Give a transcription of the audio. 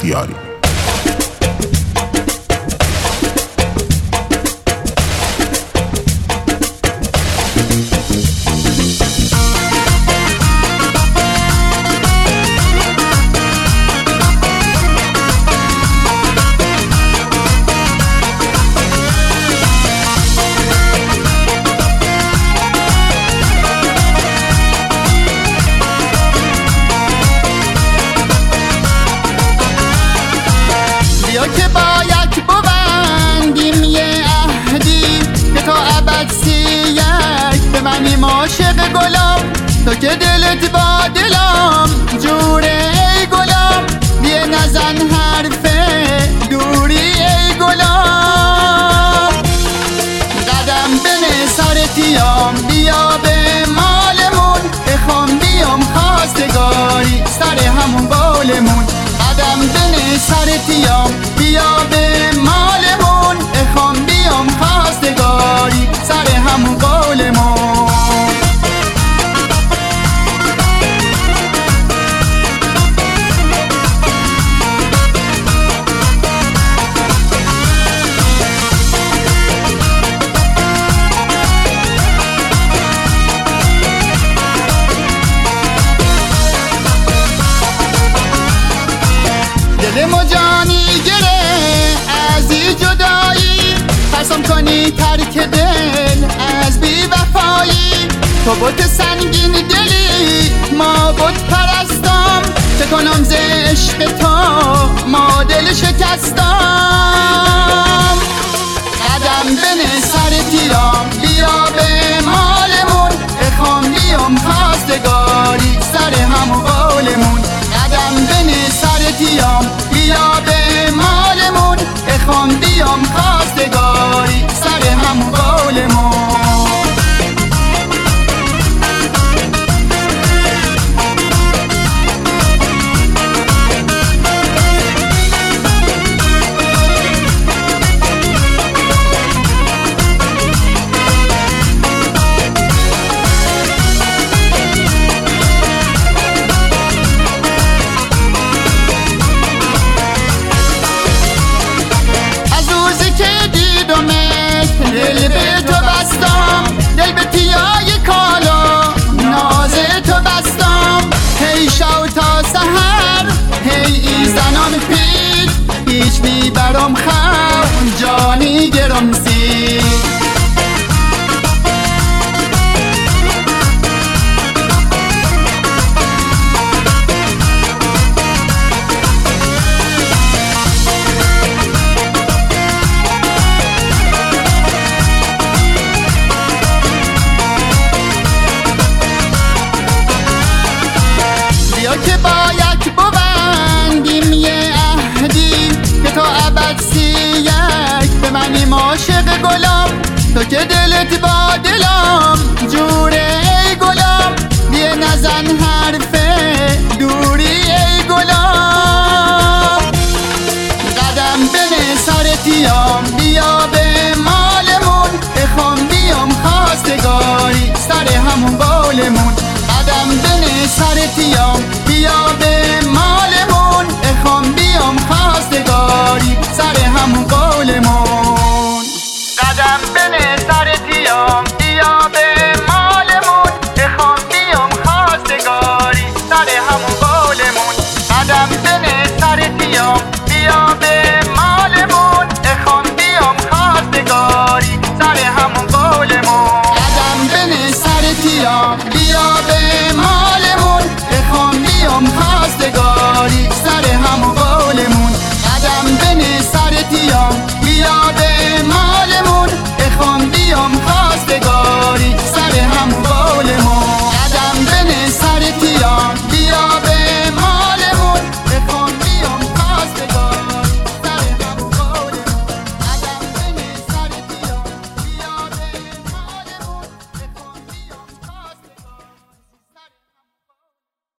بختیاری. که باید ببندیم یه عهدی که تا ابد سیک به منیم عاشق گلم، تو که دلت با دلم جوره ای گلم، بیه نزن حرف دوری ای گلم، قدم بنه سرتیام بیا به مالمون، بخوام بیام خواستگاری سر همون بالمون، قدم بنه سرتیام بیا به مالمون، بخوام بیام خواستگاری سر همون قولمون. دلم و جانی گره از این جدایی، ترسم کنی ترک دل از بی وفایی، تو بت سنگین دلی ما بت پرستم، چه کنم ز عشق تو ما دل شکستم، قدم بنه سرتیام بیا به مالمون، بخوام بیام خواستگاری سر همون قولمون، قدم بنه سرتیام بیا به مالمون، بخوام بیام خواستگاری سر همون قولمون. دل به تو بستم، دل به تیای کالا ناز تو بستم، هی شو تا سحر هی ای زنان پید، هیچ میبرم خون جانی گرم زید. که باید ببندیم یه عهدی که تا ابد سیک به منیم عاشق گلم، تو که دلت با دلم جوره ای گلم، بیه نزن حرف دوری ای گلم، قدم بنه سرتیام بیا به مالمون، بخوام بیام خواستگاری سر همون بالمون، قدم بنه سرتیام بیا به مالمون، بخوام بیام خواستگاری سر همون قولمون، قدم بنه سرتیام بیا به مالمون، بخوام بیام خواستگاری سر همون قولمون، قدم بنه سرتیام بیا به مالمون، بخوام بیام خواستگاری سر همون قولمون، قدم بنه سرتیام بیا به